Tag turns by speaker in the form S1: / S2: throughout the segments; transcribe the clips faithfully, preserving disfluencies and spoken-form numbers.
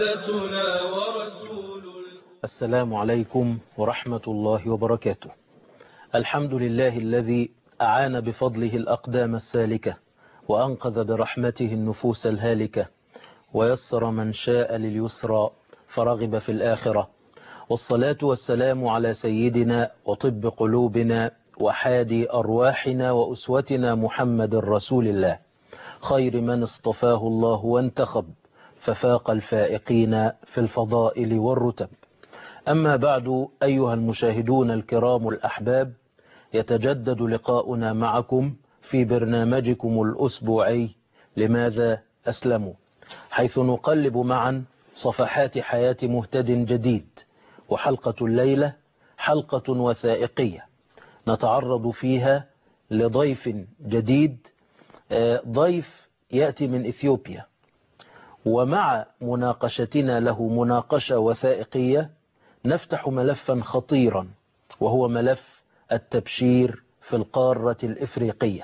S1: سعادتنا ورسول.
S2: السلام عليكم ورحمة الله وبركاته. الحمد لله الذي أعان بفضله الأقدام السالكة، وأنقذ برحمته النفوس الهالكة، ويسر من شاء لليسرى فرغب في الآخرة. والصلاة والسلام على سيدنا وطب قلوبنا وحادي أرواحنا وأسوتنا محمد رسول الله، خير من اصطفاه الله وانتخب، ففاق الفائقين في الفضائل والرتب. أما بعد، أيها المشاهدون الكرام الأحباب، يتجدد لقاؤنا معكم في برنامجكم الأسبوعي لماذا أسلموا، حيث نقلب معا صفحات حياة مهتد جديد. وحلقة الليلة حلقة وثائقية نتعرض فيها لضيف جديد، ضيف يأتي من إثيوبيا، ومع مناقشتنا له مناقشة وثائقية نفتح ملفا خطيرا، وهو ملف التبشير في القارة الإفريقية.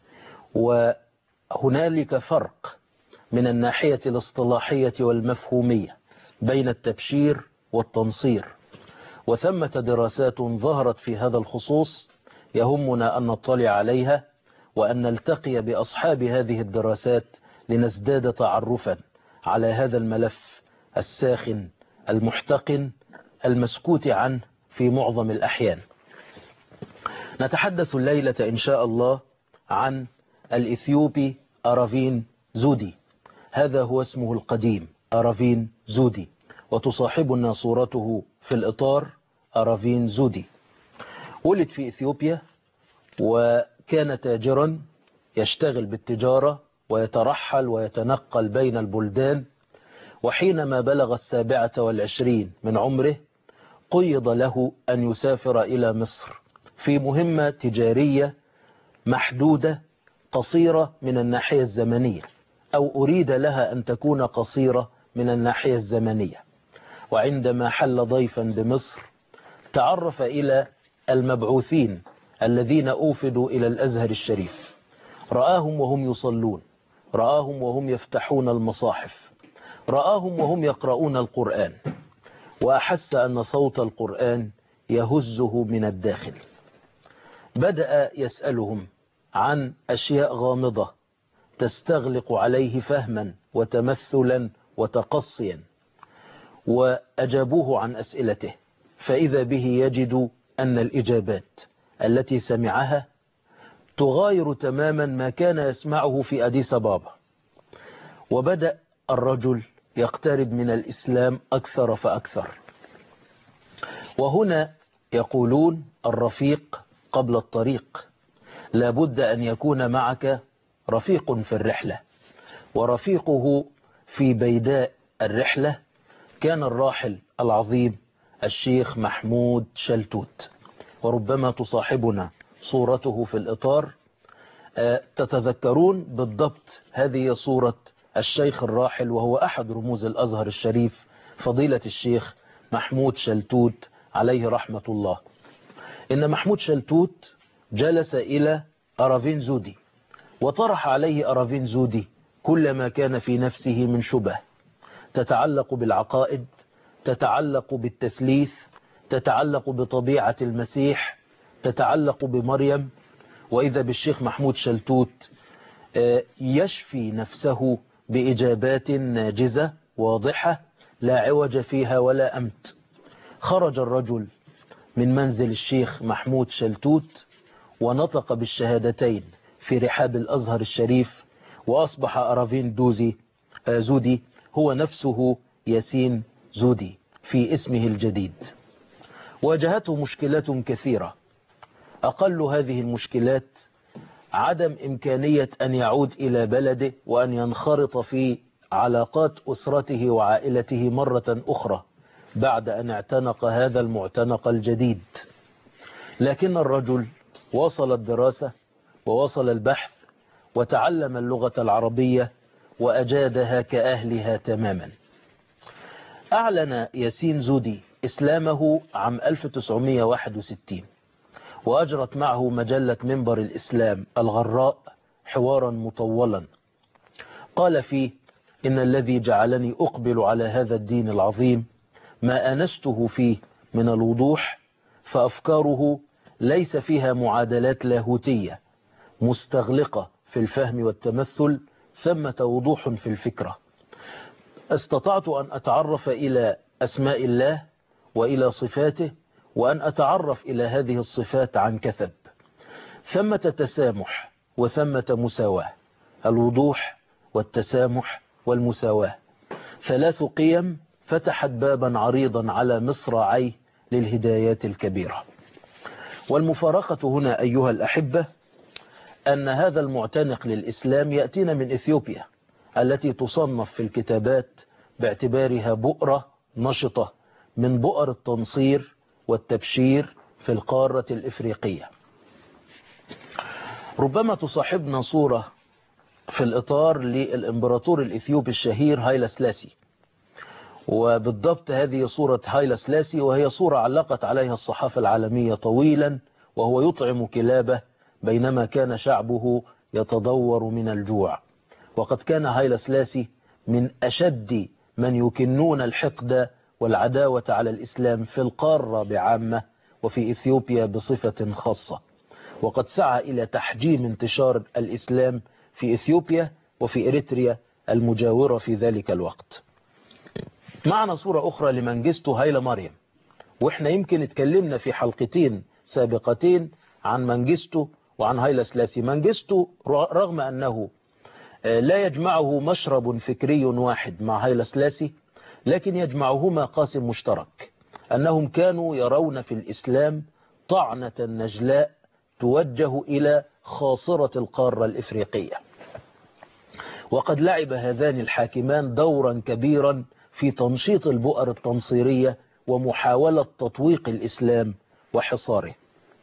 S2: وهنالك فرق من الناحية الاصطلاحية والمفهومية بين التبشير والتنصير، وثمة دراسات ظهرت في هذا الخصوص يهمنا أن نطلع عليها، وأن نلتقي بأصحاب هذه الدراسات لنزداد تعرفا على هذا الملف الساخن المحتقن المسكوت عنه في معظم الأحيان. نتحدث الليلة إن شاء الله عن الإثيوبي أرافين زودي. هذا هو اسمه القديم، أرافين زودي، وتصاحبنا صورته في الإطار أرافين زودي. ولد في إثيوبيا، وكان تاجرا يشتغل بالتجارة ويترحل ويتنقل بين البلدان. وحينما بلغ السابعة والعشرين من عمره قيض له أن يسافر إلى مصر في مهمة تجارية محدودة قصيرة من الناحية الزمنية، أو أريد لها أن تكون قصيرة من الناحية الزمنية. وعندما حل ضيفا بمصر تعرف إلى المبعوثين الذين أوفدوا إلى الأزهر الشريف، رآهم وهم يصلون، رآهم وهم يفتحون المصاحف، رآهم وهم يقرؤون القرآن، وأحس أن صوت القرآن يهزه من الداخل. بدأ يسألهم عن أشياء غامضة تستغلق عليه فهما وتمثلا وتقصيا، وأجابوه عن أسئلته، فإذا به يجد أن الإجابات التي سمعها تغاير تماما ما كان يسمعه في أديس أبابا. وبدأ الرجل يقترب من الإسلام أكثر فأكثر. وهنا يقولون الرفيق قبل الطريق، لابد أن يكون معك رفيق في الرحلة. ورفيقه في بيداء الرحلة كان الراحل العظيم الشيخ محمود شلتوت، وربما تصاحبنا صورته في الإطار. تتذكرون بالضبط هذه صورة الشيخ الراحل، وهو أحد رموز الأزهر الشريف، فضيلة الشيخ محمود شلتوت عليه رحمة الله. إن محمود شلتوت جلس إلى أرافين زودي، وطرح عليه أرافين زودي كل ما كان في نفسه من شبه تتعلق بالعقائد، تتعلق بالتثليث، تتعلق بطبيعة المسيح، تتعلق بمريم. وإذا بالشيخ محمود شلتوت يشفي نفسه بإجابات ناجزة واضحة لا عوج فيها ولا أمت. خرج الرجل من منزل الشيخ محمود شلتوت ونطق بالشهادتين في رحاب الأزهر الشريف، وأصبح أرافين دوزي زودي هو نفسه ياسين زودي في اسمه الجديد. واجهته مشكلات كثيرة، أقل هذه المشكلات عدم إمكانية أن يعود إلى بلده وأن ينخرط في علاقات أسرته وعائلته مرة أخرى بعد أن اعتنق هذا المعتنق الجديد. لكن الرجل وصل الدراسة ووصل البحث وتعلم اللغة العربية وأجادها كأهلها تماما. أعلن ياسين زودي إسلامه عام ألف وتسعمائة وواحد وستين، وأجرت معه مجلة منبر الإسلام الغراء حوارا مطولا قال فيه إن الذي جعلني أقبل على هذا الدين العظيم ما أنسته فيه من الوضوح، فأفكاره ليس فيها معادلات لاهوتية مستغلقة في الفهم والتمثل، ثمة وضوح في الفكرة. استطعت أن أتعرف إلى أسماء الله وإلى صفاته، وأن أتعرف إلى هذه الصفات عن كثب. ثمة تسامح وثمة مساواة، الوضوح والتسامح والمساواة، ثلاث قيم فتحت بابا عريضا على مصراعيه للهدايات الكبيرة. والمفارقة هنا أيها الأحبة أن هذا المعتنق للإسلام يأتينا من إثيوبيا، التي تصنف في الكتابات باعتبارها بؤرة نشطة من بؤر التنصير والتبشير في القارة الإفريقية. ربما تصاحبنا صورة في الإطار للإمبراطور الإثيوبي الشهير هايلا سلاسي، وبالضبط هذه صورة هايلا سلاسي، وهي صورة علقت عليها الصحافة العالمية طويلا وهو يطعم كلابه بينما كان شعبه يتضور من الجوع. وقد كان هايلا سلاسي من أشد من يكنون الحقد والعداوة على الإسلام في القارة بعامة وفي إثيوبيا بصفة خاصة، وقد سعى إلى تحجيم انتشار الإسلام في إثيوبيا وفي إريتريا المجاورة في ذلك الوقت. معنا صورة أخرى لمنجستو هايلا مريم، وإحنا يمكن اتكلمنا في حلقتين سابقتين عن منجستو وعن هايلا سلاسي. منجستو رغم أنه لا يجمعه مشرب فكري واحد مع هايلا سلاسي، لكن يجمعهما قاسم مشترك، أنهم كانوا يرون في الإسلام طعنة نجلاء توجه إلى خاصرة القارة الإفريقية. وقد لعب هذان الحاكمان دورا كبيرا في تنشيط البؤر التنصيرية ومحاولة تطويق الإسلام وحصاره.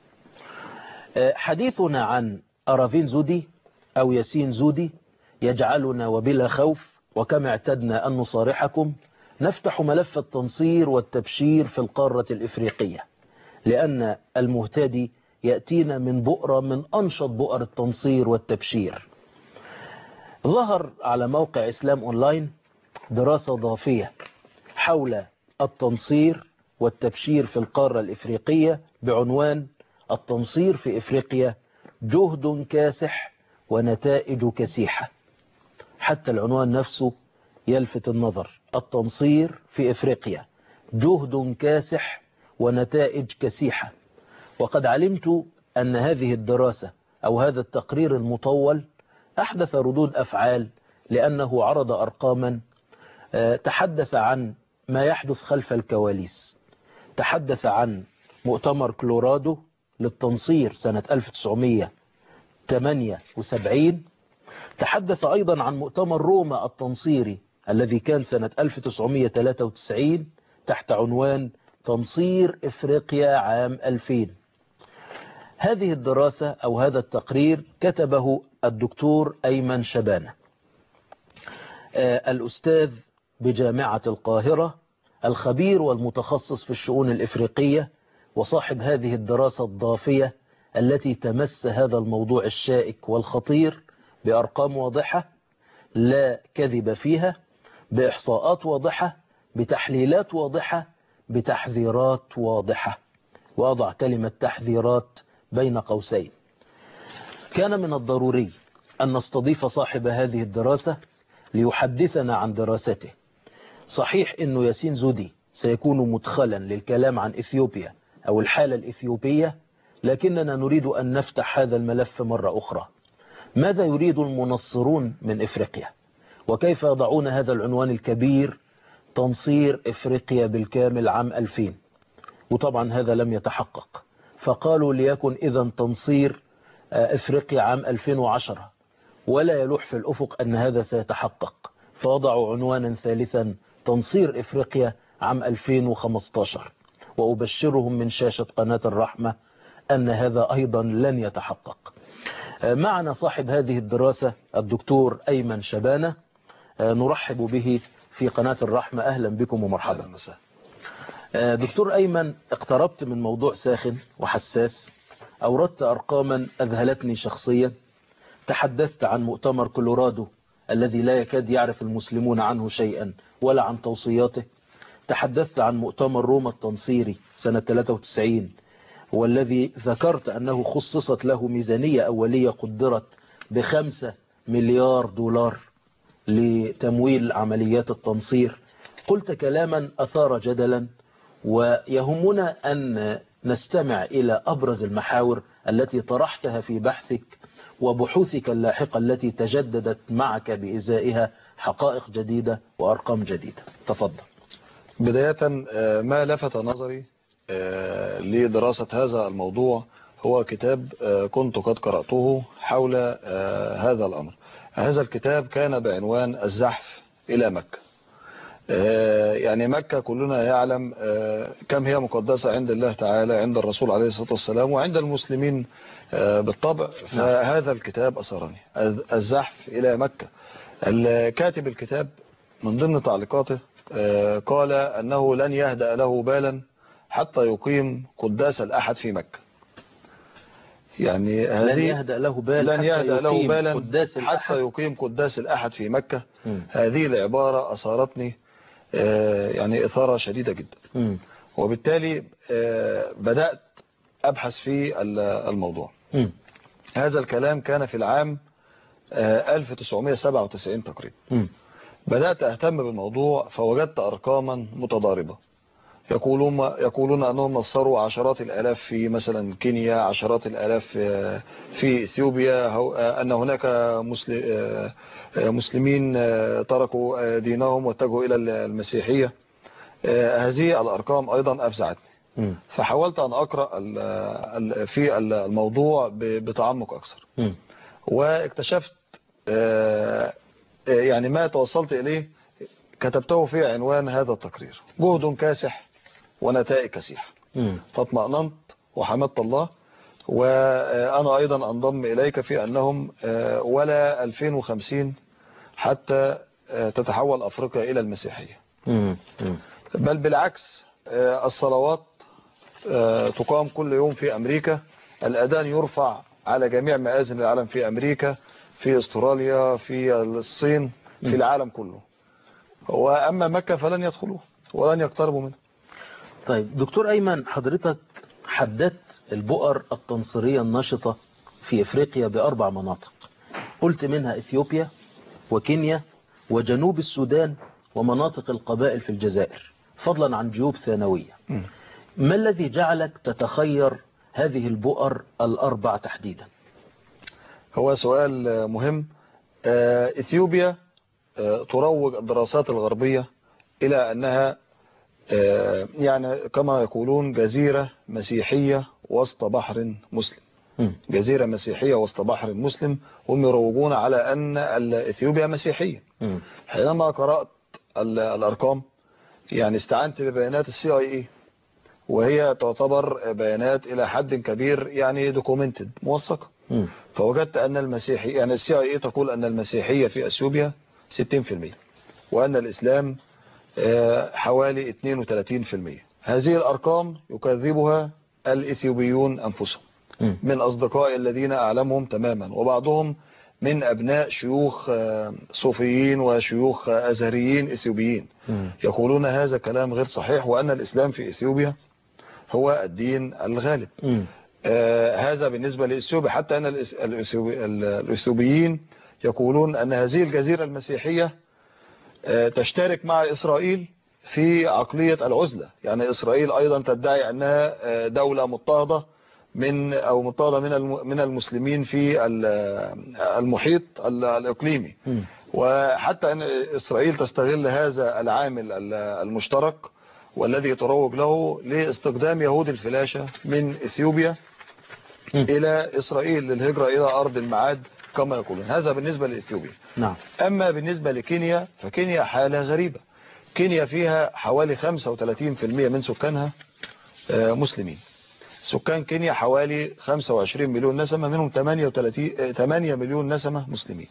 S2: حديثنا عن أرافين زودي أو ياسين زودي يجعلنا وبلا خوف وكما اعتدنا أن نصارحكم نفتح ملف التنصير والتبشير في القارة الإفريقية، لأن المهتدي يأتينا من بؤرة من أنشط بؤر التنصير والتبشير. ظهر على موقع إسلام أونلاين دراسة ضافية حول التنصير والتبشير في القارة الإفريقية بعنوان التنصير في إفريقيا جهد كاسح ونتائج كسيحة. حتى العنوان نفسه يلفت النظر، التنصير في إفريقيا جهد كاسح ونتائج كسيحة. وقد علمت أن هذه الدراسة أو هذا التقرير المطول أحدث ردود أفعال، لأنه عرض أرقاما تحدث عن ما يحدث خلف الكواليس. تحدث عن مؤتمر كولورادو للتنصير سنة ألف وتسعمئة وثمانية وسبعين، تحدث أيضا عن مؤتمر روما التنصيري الذي كان سنة ألف وتسعمئة وثلاثة وتسعين تحت عنوان تنصير إفريقيا عام ألفين. هذه الدراسة أو هذا التقرير كتبه الدكتور أيمن شبانة، الأستاذ بجامعة القاهرة، الخبير والمتخصص في الشؤون الإفريقية، وصاحب هذه الدراسة الضافية التي تمس هذا الموضوع الشائك والخطير بأرقام واضحة لا كذب فيها، بإحصاءات واضحة، بتحليلات واضحة، بتحذيرات واضحة. وأضع كلمة تحذيرات بين قوسين. كان من الضروري أن نستضيف صاحب هذه الدراسة ليحدثنا عن دراسته. صحيح أنه ياسين زودي سيكون مدخلا للكلام عن إثيوبيا أو الحالة الإثيوبية، لكننا نريد أن نفتح هذا الملف مرة أخرى. ماذا يريد المنصرون من إفريقيا؟ وكيف يضعون هذا العنوان الكبير تنصير إفريقيا بالكامل عام ألفين؟ وطبعا هذا لم يتحقق، فقالوا ليكن إذن تنصير إفريقيا عام ألفين وعشرة، ولا يلوح في الأفق أن هذا سيتحقق، فوضعوا عنوانا ثالثا تنصير إفريقيا عام ألفين وخمسة عشر. وأبشرهم من شاشة قناة الرحمة أن هذا أيضا لن يتحقق. معنا صاحب هذه الدراسة الدكتور أيمن شبانة، نرحب به في قناة الرحمة. أهلا بكم ومرحبا. دكتور أيمن، اقتربت من موضوع ساخن وحساس، أوردت أرقاما أذهلتني شخصيا، تحدثت عن مؤتمر كولورادو الذي لا يكاد يعرف المسلمون عنه شيئا ولا عن توصياته. تحدثت عن مؤتمر روما التنصيري سنة ثلاثة وتسعين، والذي ذكرت أنه خصصت له ميزانية أولية قدرت بخمسة مليار دولار لتمويل عمليات التنصير. قلت كلاما أثار جدلا، ويهمنا أن نستمع إلى أبرز المحاور التي طرحتها في بحثك وبحوثك اللاحقة التي تجددت معك بإزائها حقائق جديدة وأرقام جديدة. تفضل.
S3: بداية ما لفت نظري لدراسة هذا الموضوع هو كتاب كنت قد قرأته حول هذا الأمر. هذا الكتاب كان بعنوان الزحف إلى مكة. يعني مكة كلنا يعلم كم هي مقدسة عند الله تعالى، عند الرسول عليه الصلاة والسلام، وعند المسلمين بالطبع. فهذا الكتاب أثرني، الزحف إلى مكة. الكاتب الكتاب من ضمن تعليقاته قال أنه لن يهدأ له بالا حتى يقيم قداس الأحد في مكة. يعني
S2: لن يهدأ له بالا
S3: لن يهدأ له بالا
S2: قداس
S3: حتى يقيم قداس الأحد في مكة.
S2: م.
S3: هذه العبارة أثارتني يعني إثارة شديدة جدا.
S2: م.
S3: وبالتالي بدأت أبحث في الموضوع.
S2: م.
S3: هذا الكلام كان في العام ألف وتسعمائة وسبعة وتسعين تقريبا.
S2: م.
S3: بدأت أهتم بالموضوع فوجدت أرقاما متضاربة. يقولون يقولون أنهم نصروا عشرات الآلاف في مثلا كينيا، عشرات الآلاف في إثيوبيا، أن هناك مسلمين تركوا دينهم واتجهوا إلى المسيحية. هذه الأرقام أيضا أفزعتني، فحاولت أن أقرأ في الموضوع بتعمق أكثر، واكتشفت يعني ما توصلت إليه كتبته في عنوان هذا التقرير: جهد كاسح ونتائج كسيحة. فاطمأننت وحمدت الله، وأنا أيضا أنضم إليك في أنهم ولا ألفين وخمسين حتى تتحول أفريقيا إلى المسيحية، بل بالعكس. الصلوات تقام كل يوم في أمريكا، الأذان يرفع على جميع مآذن العالم في أمريكا، في استراليا، في الصين، في العالم كله. وأما مكة فلن يدخلوه ولن يقتربوا منه.
S2: طيب دكتور أيمن، حضرتك حددت البؤر التنصيرية النشطة في إفريقيا بأربع مناطق، قلت منها إثيوبيا وكينيا وجنوب السودان ومناطق القبائل في الجزائر، فضلا عن جيوب ثانوية. ما الذي جعلك تتخير هذه البؤر الأربع تحديدا؟
S3: هو سؤال مهم. إثيوبيا تروج الدراسات الغربية إلى أنها يعني كما يقولون جزيرة مسيحية وسط بحر مسلم. جزيرة مسيحية وسط بحر مسلم، هم يروجون على أن إثيوبيا مسيحية. حينما قرأت الأرقام يعني استعنت ببيانات السي اي اي، وهي تعتبر بيانات إلى حد كبير يعني دوكومنتد، موثقة. فوجدت أن المسيحي يعني السي اي اي تقول أن المسيحية في أثيوبيا ستين بالمئة، وأن الإسلام حوالي اثنين وثلاثين بالمئة. هذه الأرقام يكذبها الإثيوبيون أنفسهم من أصدقائي الذين أعلمهم تماما، وبعضهم من أبناء شيوخ صوفيين وشيوخ أزهريين إثيوبيين يقولون هذا كلام غير صحيح، وأن الإسلام في إثيوبيا هو الدين الغالب. آه هذا بالنسبة لإثيوبيا، حتى أن الإثيوبيين يقولون أن هذه الجزيرة المسيحية آه تشترك مع إسرائيل في عقلية العزلة. يعني إسرائيل أيضا تدعي أنها آه دولة مضطهدة من أو مضطهدة من من المسلمين في المحيط الإقليمي، وحتى أن إسرائيل تستغل هذا العامل المشترك والذي تروج له لاستخدام يهود الفلاشة من إثيوبيا إلى إسرائيل للهجرة إلى أرض المعاد كما يقولون. هذا بالنسبة لإثيوبيا.
S2: نعم.
S3: أما بالنسبة لكينيا فكينيا حالة غريبة. كينيا فيها حوالي خمسة وثلاثين بالمئة من سكانها مسلمين. سكان كينيا حوالي خمسة وعشرين مليون نسمة، منهم ثمانية مليون نسمة مسلمين.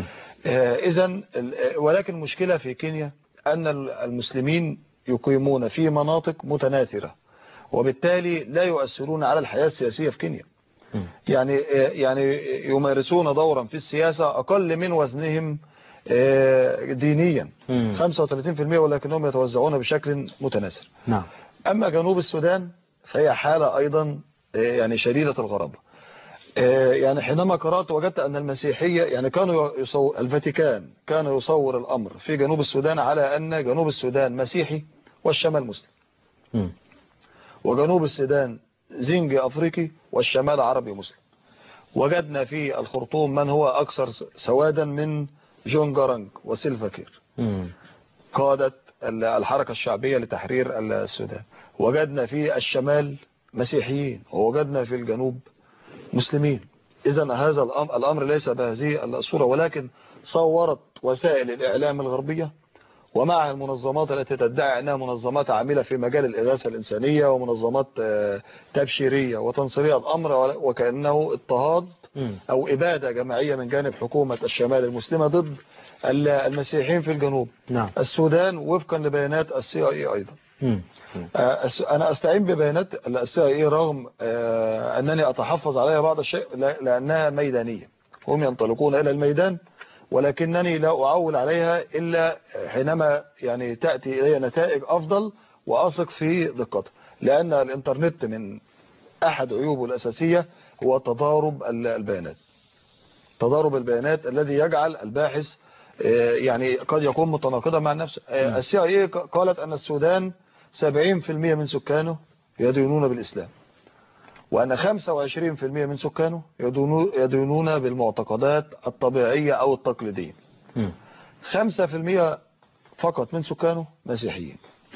S3: إذن ولكن المشكلة في كينيا أن المسلمين يقيمون في مناطق متناثرة، وبالتالي لا يؤثرون على الحياة السياسية في كينيا. يعني يعني يمارسون دورا في السياسة أقل من وزنهم دينيا
S2: مم.
S3: خمسة وثلاثين بالمئة، ولكنهم يتوزعون بشكل متناثر.
S2: نعم.
S3: أما جنوب السودان فهي حالة أيضا يعني شديدة الغرابة. يعني حينما قرأت وجدت أن المسيحية يعني كانوا يصور الفاتيكان كان يصور الأمر في جنوب السودان على أن جنوب السودان مسيحي والشمال مسلم،
S2: م.
S3: وجنوب السودان زنجي أفريقي والشمال عربي مسلم. وجدنا في الخرطوم من هو أكثر سوادا من جون جارانج وسيلفا كير قادة الحركة الشعبية لتحرير السودان. وجدنا في الشمال مسيحيين ووجدنا في الجنوب مسلمين. إذن هذا الأمر ليس بهذه الصورة، ولكن صورت وسائل الإعلام الغربية ومعها المنظمات التي تدعي أنها منظمات عاملة في مجال الإغاثة الإنسانية ومنظمات تبشيرية وتنصيرية الأمر، وكأنه اضطهاد أو إبادة جماعية من جانب حكومة الشمال المسلمة ضد المسيحيين في الجنوب. نعم. السودان وفقا لبيانات السي اي اي أيضا. أنا أستعين ببيانات السي اي اي رغم أنني أتحفظ عليها بعض الشيء لأنها ميدانية، هم ينطلقون إلى الميدان، ولكنني لا أعول عليها إلا حينما يعني تأتي إلي نتائج أفضل وأثق في دقتها، لأن الإنترنت من أحد عيوبه الأساسية هو تضارب البيانات. تضارب البيانات الذي يجعل الباحث يعني قد يكون متناقضا مع نفسه. السي اي اي قالت أن السودان سبعين بالمئة من سكانه يدينون بالإسلام، وأن خمسة وعشرين بالمئة من سكانه يدينون بالمعتقدات الطبيعية أو التقليدية. خمسة بالمئة فقط من سكانه مسيحيين.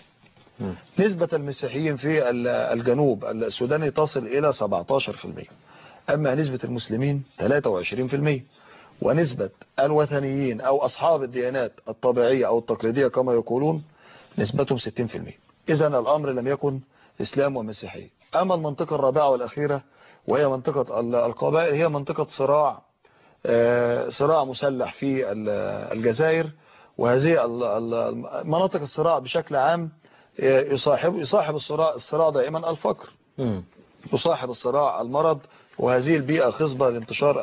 S3: نسبة المسيحيين في الجنوب السوداني تصل إلى سبعة عشر بالمئة، أما نسبة المسلمين ثلاثة وعشرين بالمئة، ونسبة الوثنيين أو أصحاب الديانات الطبيعية أو التقليدية كما يقولون نسبتهم ستين بالمئة. إذن الأمر لم يكن إسلام ومسيحية. أما المنطقة الرابعة والأخيرة وهي منطقة القبائل، هي منطقة صراع صراع مسلح في الجزائر، وهذه مناطق الصراع بشكل عام يصاحب يصاحب الصراع الصراع دائما الفقر، يصاحب الصراع المرض، وهذه البيئة خصبة لانتشار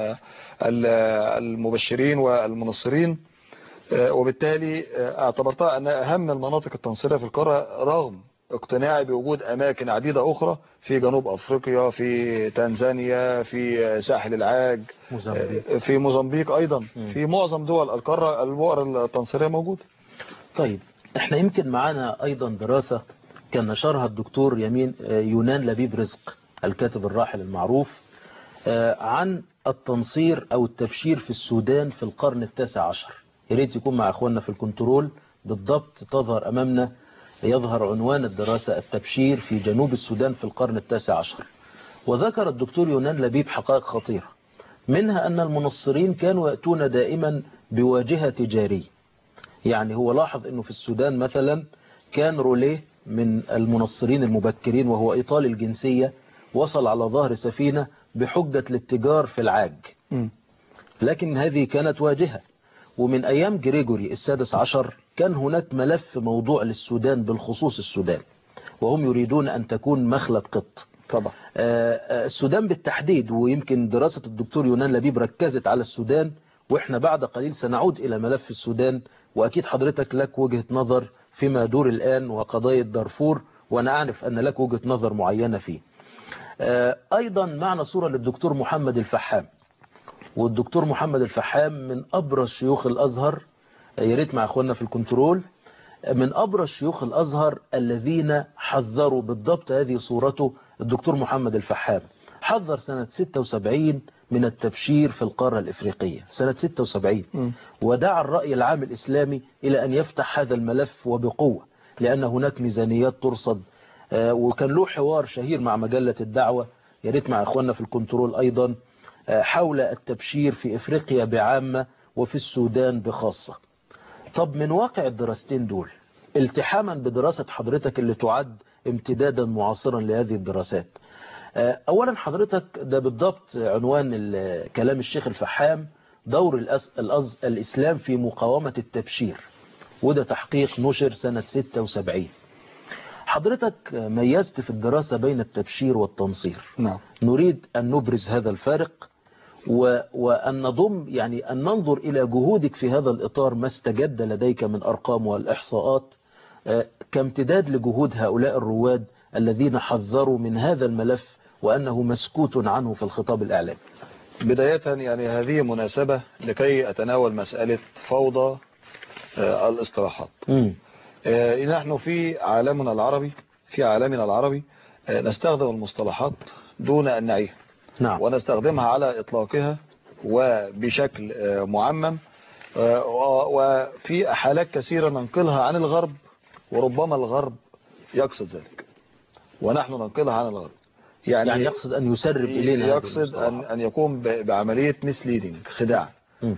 S3: المبشرين والمنصرين. وبالتالي اعتبرتها أن أهم المناطق التنصيرية في القارة رغم اقتناعي بوجود أماكن عديدة أخرى في جنوب أفريقيا، في تنزانيا، في ساحل العاج، موزمبيق. في موزمبيق أيضا، في معظم دول القارة البؤر التنصيرية موجودة.
S2: طيب احنا يمكن معانا أيضا دراسة كان نشرها الدكتور يمين يونان لبيب رزق الكاتب الراحل المعروف عن التنصير أو التبشير في السودان في القرن التاسع عشر. يا ريت يكون مع أخواننا في الكنترول بالضبط تظهر أمامنا، يظهر عنوان الدراسة التبشير في جنوب السودان في القرن التاسع عشر. وذكر الدكتور يونان لبيب حقائق خطيرة، منها أن المنصرين كانوا يأتون دائما بواجهة تجارية. يعني هو لاحظ أنه في السودان مثلا كان روليه من المنصرين المبكرين وهو إيطالي الجنسية وصل على ظهر سفينة بحجة الاتجار في العاج، لكن هذه كانت واجهة. ومن أيام جريجوري السادس عشر كان هناك ملف موضوع للسودان بالخصوص السودان، وهم يريدون أن تكون مخلب قط.
S3: طبعا
S2: السودان بالتحديد، ويمكن دراسة الدكتور يونان لبيب ركزت على السودان، وإحنا بعد قليل سنعود إلى ملف السودان، وأكيد حضرتك لك وجهة نظر فيما يدور الآن وقضايا دارفور، وأنا أعرف أن لك وجهة نظر معينة فيه. أيضا معنا صورة للدكتور محمد الفحام، والدكتور محمد الفحام من أبرز شيوخ الأزهر، يا ريت مع أخواننا في الكنترول، من أبرز شيوخ الأزهر الذين حذروا بالضبط هذه صورته. الدكتور محمد الفحام حذر سنة ستة وسبعين من التبشير في القارة الإفريقية سنة ستة وسبعين، م. ودعا الرأي العام الإسلامي إلى أن يفتح هذا الملف وبقوة، لأن هناك ميزانيات ترصد. وكان له حوار شهير مع مجلة الدعوة، يا ريت مع أخواننا في الكنترول أيضا، حول التبشير في إفريقيا بعامة وفي السودان بخاصة. طب من واقع الدراستين دول التحاما بدراسة حضرتك اللي تعد امتدادا معاصرا لهذه الدراسات، أولا حضرتك ده بالضبط عنوان كلام الشيخ الفحام، دور الأز... الأز... الإسلام في مقاومة التبشير، وده تحقيق نشر سنة ستة وسبعين. حضرتك ميزت في الدراسة بين التبشير والتنصير.
S3: نعم.
S2: نريد أن نبرز هذا الفارق وأن نضم يعني أن ننظر إلى جهودك في هذا الإطار ما استجد لديك من أرقام والإحصاءات كامتداد لجهود هؤلاء الرواد الذين حذروا من هذا الملف وأنه مسكوت عنه في الخطاب الإعلامي.
S3: بداية يعني هذه مناسبة لكي أتناول مسألة فوضى الاصطلاحات. نحن في عالمنا العربي في عالمنا العربي نستخدم المصطلحات دون أن نعيها.
S2: نعم.
S3: ونستخدمها على إطلاقها وبشكل معمم، وفي حالات كثيرة ننقلها عن الغرب وربما الغرب يقصد ذلك ونحن ننقلها عن الغرب.
S2: يعني, يعني يقصد أن يسرب إلينا،
S3: يقصد أن, أن يقوم بعملية misleading خداع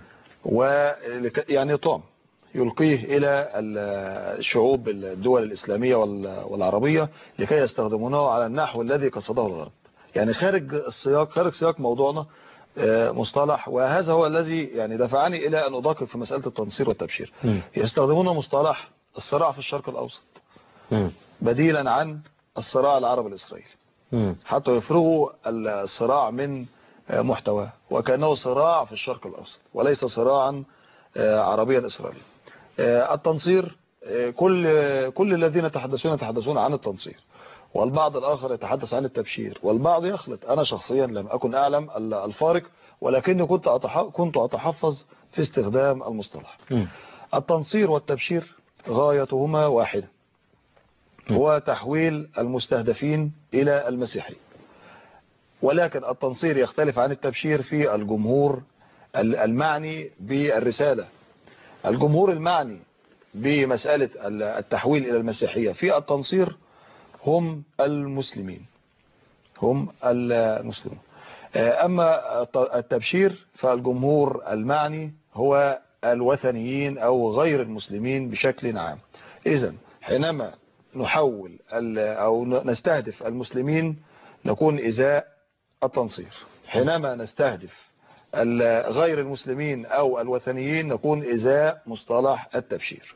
S3: ويعني طعم يلقيه إلى الشعوب الدول الإسلامية والعربية لكي يستخدمونه على النحو الذي قصده الغرب. يعني خارج السياق خارج سياق موضوعنا مصطلح، وهذا هو الذي يعني دفعني إلى أن أدقق في مسألة التنصير والتبشير. م. يستخدمون مصطلح الصراع في الشرق الأوسط م. بديلا عن الصراع العربي الإسرائيلي م. حتى يفرغوا الصراع من محتواه وكأنه صراع في الشرق الأوسط وليس صراعا عربيا إسرائيليا. التنصير كل كل الذين يتحدثون يتحدثون عن التنصير، والبعض الآخر يتحدث عن التبشير، والبعض يخلط. أنا شخصيا لم أكن أعلم الفارق، ولكني كنت كنت أتحفظ في استخدام المصطلح. م. التنصير والتبشير غايتهما واحدة، هو تحويل المستهدفين إلى المسيحية، ولكن التنصير يختلف عن التبشير في الجمهور المعني بالرسالة. الجمهور المعني بمسألة التحويل إلى المسيحية في التنصير هم المسلمين هم المسلمون. أما التبشير فالجمهور المعني هو الوثنيين أو غير المسلمين بشكل عام. إذن حينما نحول أو نستهدف المسلمين نكون إزاء التنصير، حينما نستهدف غير المسلمين أو الوثنيين نكون إزاء مصطلح التبشير.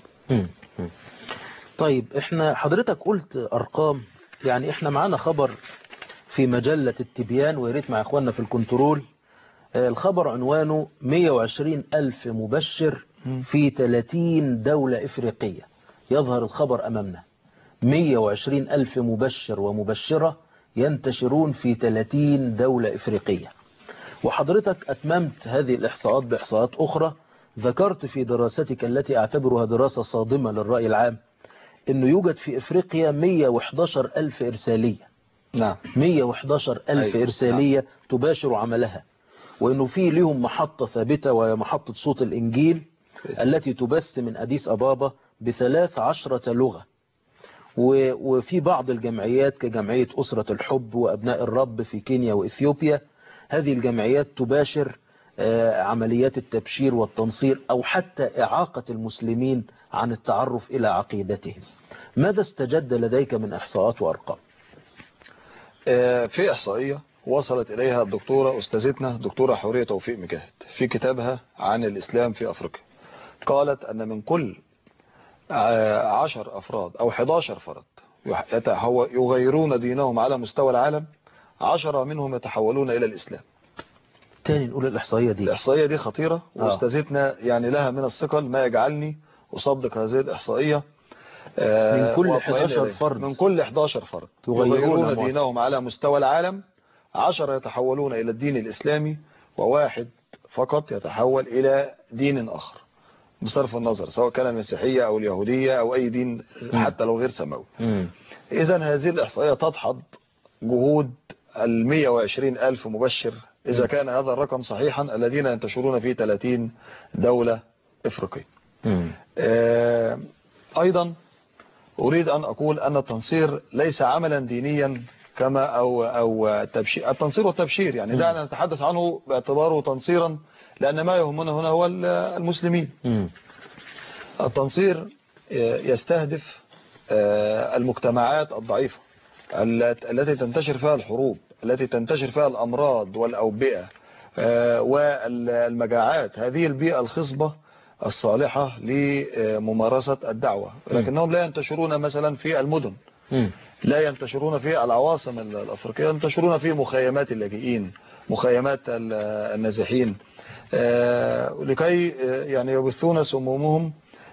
S2: طيب احنا حضرتك قلت أرقام، يعني احنا معانا خبر في مجلة التبيان ويريت مع اخواننا في الكنترول. الخبر عنوانه مئة وعشرين ألف مبشر في ثلاثين دولة إفريقية. يظهر الخبر أمامنا مئة وعشرين ألف مبشر ومبشرة ينتشرون في ثلاثين دولة إفريقية. وحضرتك أتممت هذه الإحصاءات بإحصاءات أخرى. ذكرت في دراستك التي أعتبرها دراسة صادمة للرأي العام أنه يوجد في إفريقيا مئة وإحدى عشر ألف إرسالية.
S3: نعم.
S2: مئة وإحدى عشر ألف
S3: أيوة.
S2: إرسالية
S3: نعم.
S2: تباشر عملها، وأنه في لهم محطة ثابتة وهي محطة صوت الإنجيل التي تبث من أديس أبابا بثلاث عشرة لغة. وفي بعض الجمعيات كجمعية أسرة الحب وأبناء الرب في كينيا وإثيوبيا، هذه الجمعيات تباشر عمليات التبشير والتنصير أو حتى إعاقة المسلمين عن التعرف إلى عقيدتهم. ماذا استجد لديك من إحصاءات وأرقام؟
S3: في إحصائية وصلت إليها الدكتورة أستاذتنا دكتورة حورية توفيق مجاهد في كتابها عن الإسلام في أفريقيا. قالت أن من كل عشر أفراد أو إحدى عشر فرد يغيرون دينهم على مستوى العالم، عشرة منهم يتحولون إلى الإسلام.
S2: تاني نقول الإحصائية دي
S3: الإحصائية دي خطيرة، وأستاذتنا يعني لها من الثقل ما يجعلني أصدق هذه الإحصائية.
S2: من كل إحدى عشر فرد
S3: من كل إحدى عشر فرد يغيرون دينهم على مستوى العالم، عشرة يتحولون إلى الدين الإسلامي، وواحد فقط يتحول إلى دين آخر بصرف النظر سواء كان المسيحية أو اليهودية أو أي دين حتى لو غير سماوي. إذن هذه الإحصائية تدحض جهود المئة وعشرين ألف مبشر إذا كان هذا الرقم صحيحا الذين ينتشرون في ثلاثين دولة إفريقية. آه أيضا أريد أن أقول أن التنصير ليس عملا دينيا كما أو أو التبشير. التنصير والتبشير يعني دعنا نتحدث عنه باعتباره تنصيرا، لأن ما يهمنا هنا هو المسلمين. التنصير يستهدف المجتمعات الضعيفة التي تنتشر فيها الحروب، التي تنتشر فيها الأمراض والأوبئة والمجاعات، هذه البيئة الخصبة الصالحة لممارسة الدعوة، لكنهم لا ينتشرون مثلا في المدن
S2: م.
S3: لا ينتشرون في العواصم الأفريقية، ينتشرون في مخيمات اللاجئين، مخيمات النازحين، لكي يعني يبثون سمومهم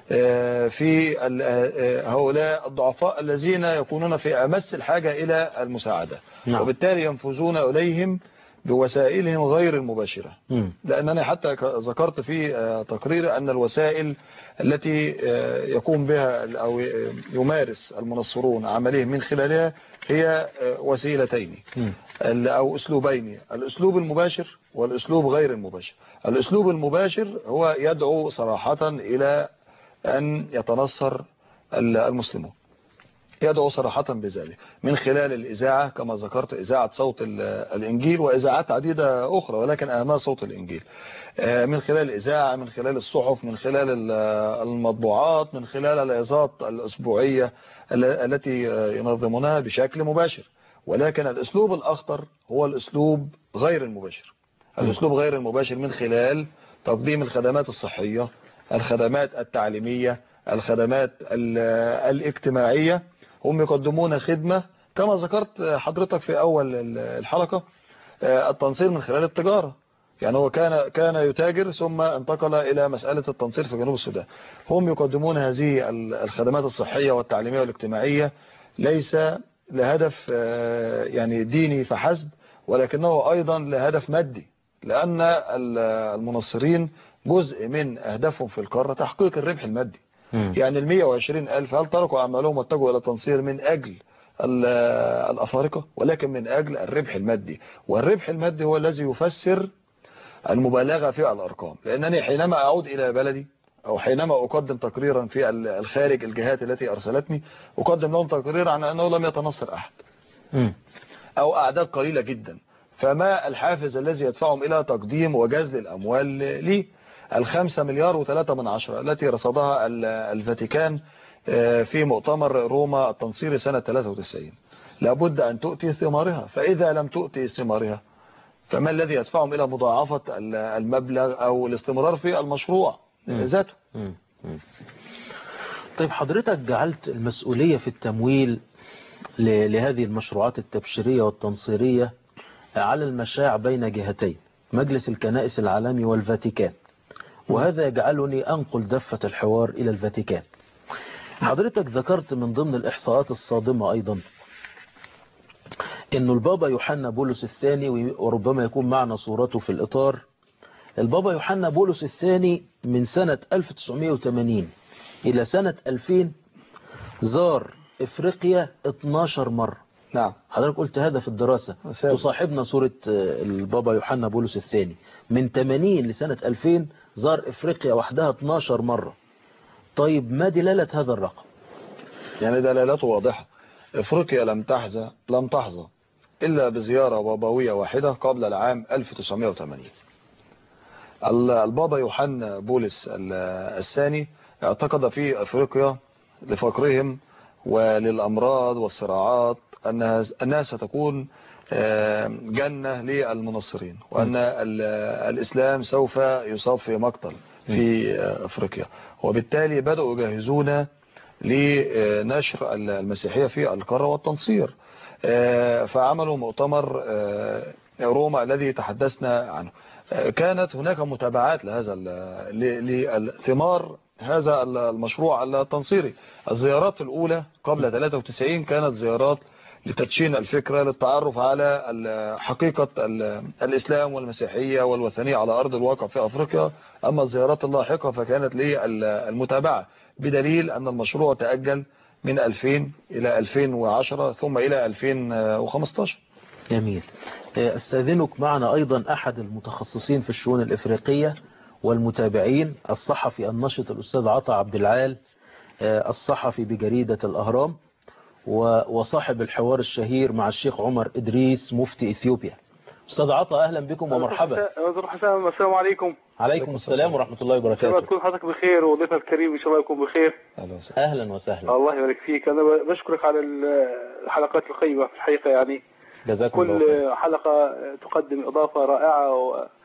S3: في هؤلاء الضعفاء الذين يكونون في أمس الحاجة إلى المساعدة. نعم. وبالتالي ينفذون إليهم بوسائلهم غير المباشرة. م. لأنني حتى ذكرت في تقرير أن الوسائل التي يقوم بها أو يمارس المنصرون عملهم من خلالها هي وسيلتين أو أسلوبين، الأسلوب المباشر والأسلوب غير المباشر. الأسلوب المباشر هو يدعو صراحة إلى أن يتنصر المسلمون، يدعو صراحة بذلك من خلال الإذاعة كما ذكرت، إذاعة صوت الإنجيل وإذاعات عديدة أخرى، ولكن أهمها صوت الإنجيل، من خلال الإذاعة، من خلال الصحف، من خلال المطبوعات، من خلال العظات الأسبوعية التي ينظمونها بشكل مباشر. ولكن الأسلوب الأخطر هو الأسلوب غير المباشر، الأسلوب غير المباشر من خلال تقديم الخدمات الصحية، الخدمات التعليمية، الخدمات الاجتماعية. هم يقدمون خدمة كما ذكرت حضرتك في أول الحلقة، التنصير من خلال التجارة. يعني هو كان كان يتاجر ثم انتقل إلى مسألة التنصير في جنوب السودان. هم يقدمون هذه الخدمات الصحية والتعليمية والاجتماعية ليس لهدف يعني ديني فحسب، ولكنه أيضا لهدف مادي، لأن المنصرين جزء من أهدافهم في القارة تحقيق الربح المادي. م. يعني المية وعشرين ألف هل تركوا أعمالهم واتجهوا إلى التنصير من أجل الأفارقة، ولكن من أجل الربح المادي. والربح المادي هو الذي يفسر المبالغة في الأرقام. لأنني حينما أعود إلى بلدي أو حينما أقدم تقريرا في الخارج، الجهات التي أرسلتني أقدم لهم تقرير عن أنه لم يتنصر أحد أو أعداد قليلة جدا، فما الحافز الذي يدفعهم إلى تقديم وجزل الأموال لي؟ الخمسة مليار وثلاثة من عشرة التي رصدها الفاتيكان في مؤتمر روما التنصيري سنة ثلاثة وتسعين لابد أن تؤتي ثمارها، فإذا لم تؤتي ثمارها فما الذي يدفعهم إلى مضاعفة المبلغ أو الاستمرار في المشروع ذاته؟
S2: طيب حضرتك جعلت المسؤولية في التمويل لهذه المشروعات التبشيرية والتنصيرية على المشاع بين جهتين، مجلس الكنائس العالمي والفاتيكان، وهذا يجعلني أنقل دفة الحوار إلى الفاتيكان. حضرتك ذكرت من ضمن الإحصاءات الصادمة أيضا أن البابا يوحنا بولس الثاني، وربما يكون معنا صورته في الإطار، البابا يوحنا بولس الثاني من سنة ألف وتسعمائة وثمانين إلى سنة ألفين زار إفريقيا اثناشر مرة.
S3: نعم.
S2: حضرتك قلت هذا في الدراسة، تصاحبنا صورة البابا يوحنا بولس الثاني من ثمانين لسنة ألفين زار إفريقيا وحدها اثناشر مرة. طيب ما دلالة هذا الرقم؟
S3: يعني دلالته واضحة. إفريقيا لم تحظى لم تحظى إلا بزيارة بابوية واحدة قبل العام ألف وتسعمائة وثمانين. البابا يوحنا بولس الثاني اعتقد في أفريقيا لفقرهم وللأمراض والصراعات أنها أنها ستكون جنة للمنصرين، وأن الإسلام سوف يصاب في مقتل في أفريقيا، وبالتالي بدأوا يجهزون لنشر المسيحية في القارة والتنصير. فعملوا مؤتمر روما الذي تحدثنا عنه. كانت هناك متابعات لهذا لثمار هذا المشروع التنصيري. الزيارات الأولى قبل ثلاثة وتسعين كانت زيارات لتدشين الفكرة، للتعرف على حقيقة الإسلام والمسيحية والوثنية على أرض الواقع في أفريقيا. أما الزيارات اللاحقة فكانت للمتابعة، بدليل أن المشروع تأجل من ألفين إلى ألفين وعشرة ثم إلى ألفين وخمسة عشر.
S2: جميل. استاذنك معنا أيضا أحد المتخصصين في الشؤون الإفريقية والمتابعين، الصحفي النشط الأستاذ عطا عبد العال، الصحفي بجريدة الأهرام وصاحب الحوار الشهير مع الشيخ عمر إدريس مفتي إثيوبيا. أستاذ عطا أهلا بكم ومرحبا.
S4: السلام عليكم.
S2: عليكم السلام ورحمة الله وبركاته.
S4: إن شاء الله تكون حضرتك بخير وضيفك الكريم إن شاء الله يكون بخير.
S2: أهلا وسهلا.
S4: الله يبارك فيك. أنا بشكرك على الحلقات القيمة في الحقيقة، يعني
S2: جزاكم
S4: كل
S2: الله.
S4: حلقة تقدم إضافة رائعة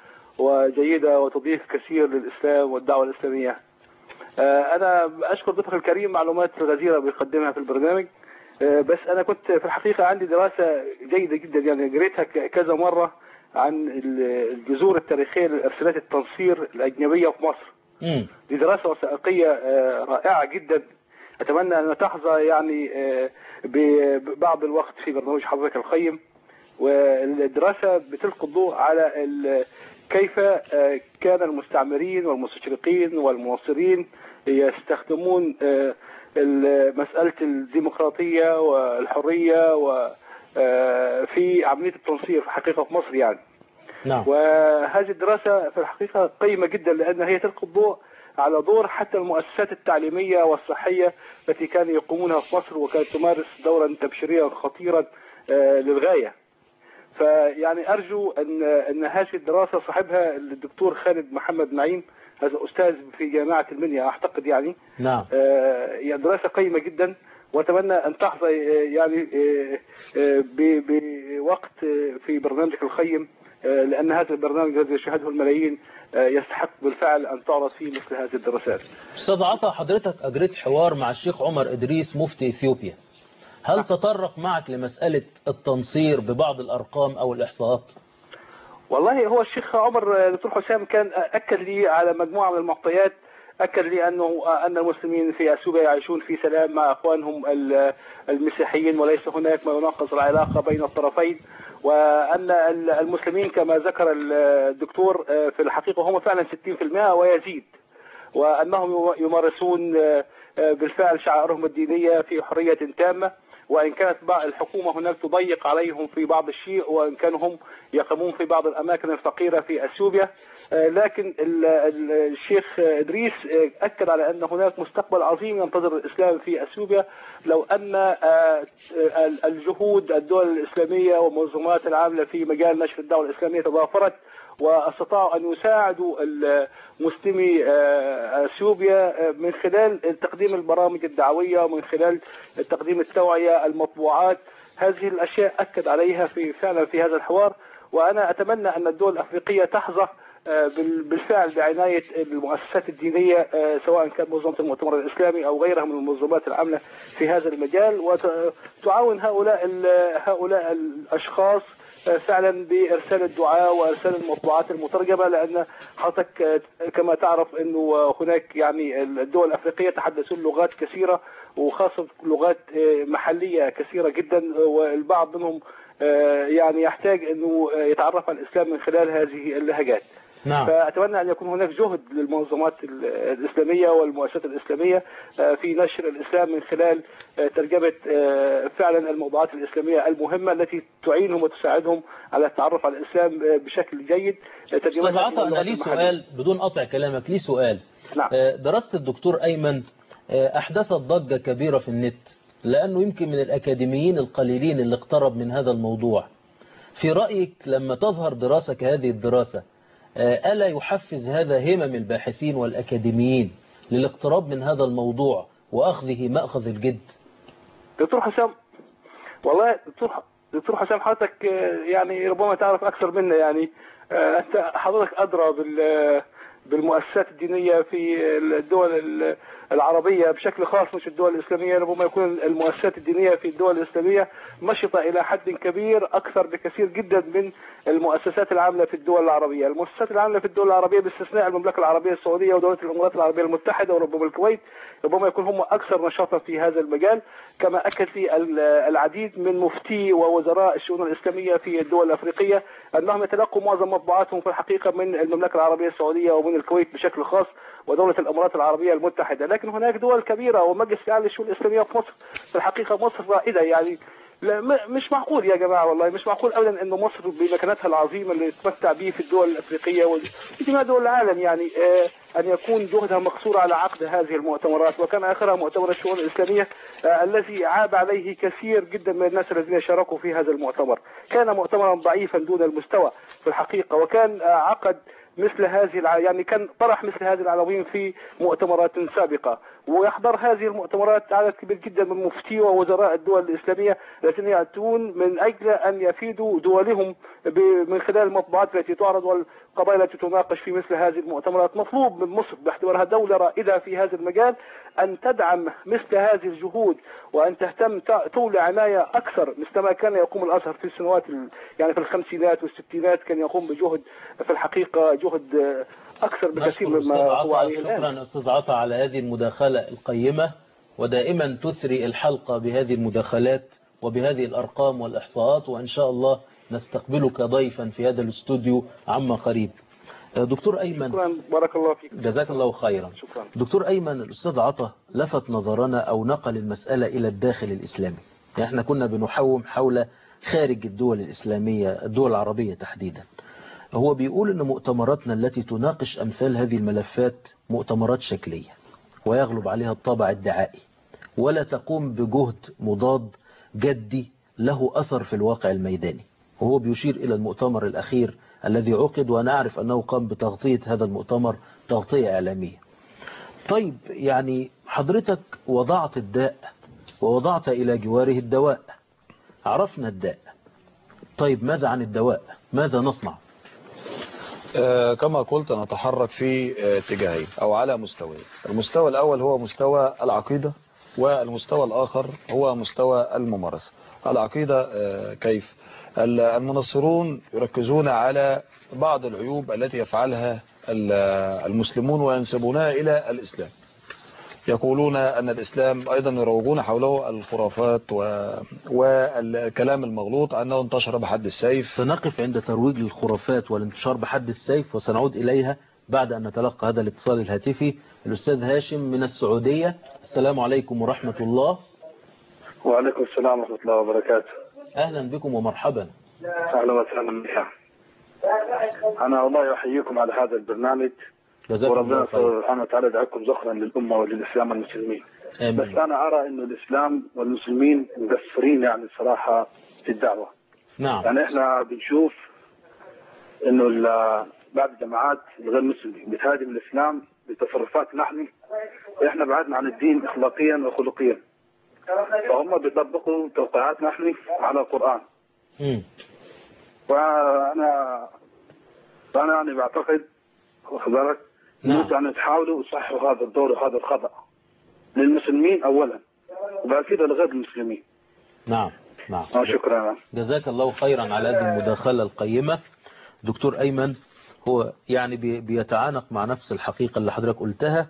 S4: وجيدة وتضيف كثير للإسلام والدعوة الإسلامية. أنا أشكر ضيفك الكريم، معلومات غزيرة بيقدمها في البرنامج. بس أنا كنت في الحقيقة عندي دراسة جيدة جدا، يعني قريتها كذا مرة عن الجذور التاريخية لإرسالات التنصير الأجنبية في مصر.
S2: مم.
S4: دي دراسة وثائقية رائعة جدا، أتمنى أن تحظى يعني ببعض الوقت في برنامج حضرتك القيم. والدراسة بتلقي الضوء على كيف كان المستعمرين والمستشرقين والمناصرين يستخدمون مسألة الديمقراطية والحرية وفي عملية التنصير في الحقيقة في مصر يعني.
S2: نعم.
S4: وهذه الدراسة في الحقيقة قيمة جدا، لأن هي تلقي الضوء على دور حتى المؤسسات التعليمية والصحية التي كانوا يقومونها في مصر، وكانت تمارس دورا تبشيريا خطيرا للغاية. فيعني أرجو أن أن هذه الدراسة صاحبها الدكتور خالد محمد نعيم، هذا أستاذ في جامعة المنيا أعتقد يعني.
S2: نعم.
S4: يعني دراسة قيمة جدا، وأتمنى أن تحظى يعني بوقت في برنامجك القيم، لأن هذا البرنامج الذي يشاهده الملايين يستحق بالفعل أن تعرض فيه مثل هذه الدراسات.
S2: أستاذ عطا، حضرتك أجريت حوار مع الشيخ عمر إدريس مفتي إثيوبيا، هل تطرق معك لمسألة التنصير ببعض الأرقام أو الإحصاءات؟
S4: والله هو الشيخ عمر دكتور حسام كان أكد لي على مجموعة من المعطيات، أكد لي أنه أن المسلمين في أثيوبيا يعيشون في سلام مع أخوانهم المسيحيين، وليس هناك ما يناقض العلاقة بين الطرفين، وأن المسلمين كما ذكر الدكتور في الحقيقة هم فعلا ستين بالمئة ويزيد، وأنهم يمارسون بالفعل شعائرهم الدينية في حرية تامة، وإن كانت الحكومة هناك تضيق عليهم في بعض الشيء، وإن كانوا هم يقومون في بعض الأماكن الفقيرة في أثيوبيا، لكن الشيخ إدريس أكد على أن هناك مستقبل عظيم ينتظر الإسلام في أثيوبيا لو أن الجهود الدول الإسلامية والمنظمات العاملة في مجال نشر الدعوة الإسلامية تضافرت واستطاعوا أن يساعدوا مسلمي اثيوبيا من خلال تقديم البرامج الدعوية ومن خلال تقديم التوعية، المطبوعات. هذه الأشياء أكد عليها في فعلا في هذا الحوار، وأنا أتمنى أن الدول الأفريقية تحظى بالفعل بعناية المؤسسات الدينية، سواء كان منظمة المؤتمر الإسلامي أو غيرها من المنظمات العاملة في هذا المجال، وتعاون هؤلاء هؤلاء الأشخاص فعلا بإرسال الدعاء وإرسال المطبوعات المترجمة، لأن حضرتك كما تعرف أنه هناك يعني الدول الأفريقية تحدثون لغات كثيرة، وخاصة لغات محلية كثيرة جدا، والبعض منهم يعني يحتاج أنه يتعرف على الإسلام من خلال هذه اللهجات.
S2: نعم.
S4: فأتمنى أن يكون هناك جهد للمنظمات الإسلامية والمؤسسات الإسلامية في نشر الإسلام من خلال ترجمة فعلا الموضوعات الإسلامية المهمة التي تعينهم وتساعدهم على التعرف على الإسلام بشكل جيد.
S2: أستاذ عطا، أنا لي سؤال بدون قطع كلامك، لي سؤال.
S4: نعم.
S2: دراسة الدكتور أيمن أحدثت ضجة كبيرة في النت، لأنه يمكن من الأكاديميين القليلين اللي اقترب من هذا الموضوع. في رأيك لما تظهر دراسة كهذه الدراسة، ألا يحفز هذا همم الباحثين والأكاديميين للاقتراب من هذا الموضوع وأخذه مأخذ الجد؟
S4: دكتور حسام، والله دكتور دكتور حسام حضرتك يعني ربما تعرف أكثر منا، يعني أنت حضرتك أدرى بال بالمؤسسات الدينية في الدول العربية بشكل خاص، مش الدول الإسلامية. ربما يكون المؤسسات الدينية في الدول الإسلامية نشطة إلى حد كبير أكثر بكثير جدا من المؤسسات العاملة في الدول العربية. المؤسسات العاملة في الدول العربية باستثناء المملكة العربية السعودية ودولة الإمارات العربية المتحدة وربما الكويت، ربما يكون هم أكثر نشاطا في هذا المجال، كما أكد لي العديد من مفتي ووزراء الشؤون الإسلامية في الدول الأفريقية أنهم يتلقوا معظم مطبوعاتهم في الحقيقة من المملكة العربية السعودية ومن الكويت بشكل خاص ودولة الإمارات العربية المتحدة. لكن هناك دول كبيرة ومجلس الأعلى للشؤون الإسلامية في مصر، في الحقيقة مصر رائدة، يعني لا مش معقول يا جماعة، والله مش معقول أبدا أنه مصر بمكانتها العظيمة اللي تتمتع به في الدول الأفريقية وجميع دول العالم يعني آه أن يكون جهدها مقصور على عقد هذه المؤتمرات. وكان آخرها مؤتمر الشؤون الإسلامية آه الذي عاب عليه كثير جدا من الناس الذين شاركوا في هذا المؤتمر. كان مؤتمرا ضعيفا دون المستوى في الحقيقة، وكان آه عقد مثل هذه الع... يعني كان طرح مثل هذه العناوين في مؤتمرات سابقة، ويحضر هذه المؤتمرات عدد كبير جدا من مفتي ووزراء الدول الإسلامية الذين يأتون من أجل أن يفيدوا دولهم من خلال المطبوعات التي تعرض والقضايا التي تناقش في مثل هذه المؤتمرات. مطلوب من مصر باعتبارها دولة رائدة في هذا المجال أن تدعم مثل هذه الجهود وأن تهتم تولي عناية أكثر مثل ما كان يقوم الأزهر في السنوات يعني في الخمسينات والستينات، كان يقوم بجهد في الحقيقة جهد أكثر بكثير مما هو عليه الآن.
S2: شكرا أستاذ عطا على هذه المداخلة القيمة، ودائما تثري الحلقة بهذه المداخلات وبهذه الأرقام والإحصاءات، وإن شاء الله نستقبلك ضيفا في هذا الاستوديو عما قريب. دكتور أيمن،
S4: شكرا، بارك الله فيك،
S2: جزاك الله خيرا.
S4: شكرا.
S2: دكتور أيمن، الأستاذ عطا لفت نظرنا أو نقل المسألة إلى الداخل الإسلامي. يعني احنا كنا بنحوم حول خارج الدول الإسلامية، الدول العربية تحديدا. هو بيقول أن مؤتمراتنا التي تناقش أمثال هذه الملفات مؤتمرات شكلية ويغلب عليها الطابع الدعائي، ولا تقوم بجهد مضاد جدي له أثر في الواقع الميداني. وهو بيشير إلى المؤتمر الأخير الذي عقد، وأنا أعرف أنه قام بتغطية هذا المؤتمر تغطية إعلامية. طيب، يعني حضرتك وضعت الداء ووضعت إلى جواره الدواء. عرفنا الداء، طيب ماذا عن الدواء؟ ماذا نصنع؟
S3: آه كما قلت نتحرك في اتجاهين أو على مستويين. المستوى الأول هو مستوى العقيدة، والمستوى الآخر هو مستوى الممارسة. العقيدة آه كيف؟ المنصرون يركزون على بعض العيوب التي يفعلها المسلمون وينسبونها إلى الإسلام. يقولون أن الإسلام أيضا يروجون حوله الخرافات والكلام المغلوط أنه انتشر بحد السيف.
S2: سنقف عند ترويج الخرافات والانتشار بحد السيف، وسنعود إليها بعد أن نتلقى هذا الاتصال الهاتفي. الأستاذ هاشم من السعودية، السلام عليكم ورحمة الله.
S5: وعليكم السلام ورحمة الله وبركاته.
S2: أهلا بكم ومرحبا.
S5: أهلا وسهلا بك. أنا والله أحييكم على هذا البرنامج، وربنا سبحانه وتعالى يدعوكم زخرا للأمة وللإسلام والمسلمين. آمين. بس أنا أرى إنه الإسلام والمسلمين مقصرين يعني الصراحة في الدعوة.
S2: نعم.
S5: يعني إحنا بنشوف إنه بعض الجماعات الغير مسلمة بتهاجم الإسلام بتصرفات نحن إحنا بعدنا عن الدين أخلاقيا وخلقيا، فهم بيطبقوا توقيعات نحن على القرآن.
S2: امم
S5: وأنا فأنا يعني بعتقد واخد بالك
S2: نعم.
S5: يعني تحاولوا تصححوا هذا الدور وهذا الخطأ للمسلمين أولا، وبعد كده لغير المسلمين.
S2: نعم نعم.
S5: شكرا.
S2: جزاك الله خيرا على هذه المداخلة القيمة. دكتور أيمن هو يعني بيتعانق مع نفس الحقيقة اللي حضرتك قلتها،